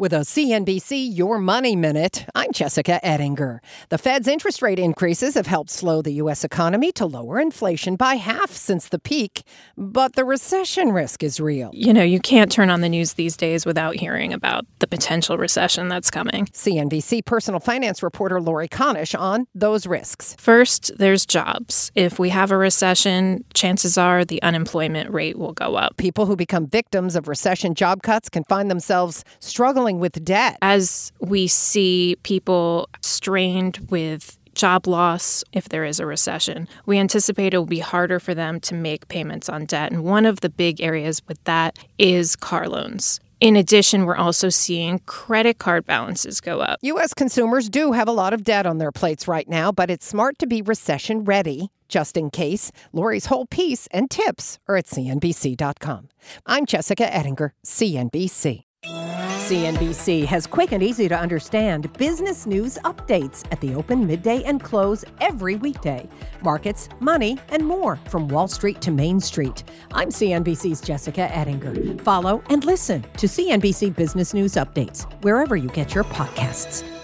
With a CNBC Your Money Minute, I'm Jessica Ettinger. The Fed's interest rate increases have helped slow the U.S. economy to lower inflation by half since the peak, but the recession risk is real. You know, you can't turn on the news these days without hearing about the potential recession that's coming. CNBC personal finance reporter Lori Connish on those risks. First, there's jobs. If we have a recession, chances are the unemployment rate will go up. People who become victims of recession job cuts can find themselves struggling with debt. As we see people strained with job loss, if there is a recession, we anticipate it will be harder for them to make payments on debt. And one of the big areas with that is car loans. In addition, we're also seeing credit card balances go up. U.S. consumers do have a lot of debt on their plates right now, but it's smart to be recession ready. Just in case, Lori's whole piece and tips are at CNBC.com. I'm Jessica Ettinger, CNBC. CNBC has quick and easy to understand business news updates at the open, midday, and close every weekday. Markets, money, and more from Wall Street to Main Street. I'm CNBC's Jessica Ettinger. Follow and listen to CNBC Business News Updates wherever you get your podcasts.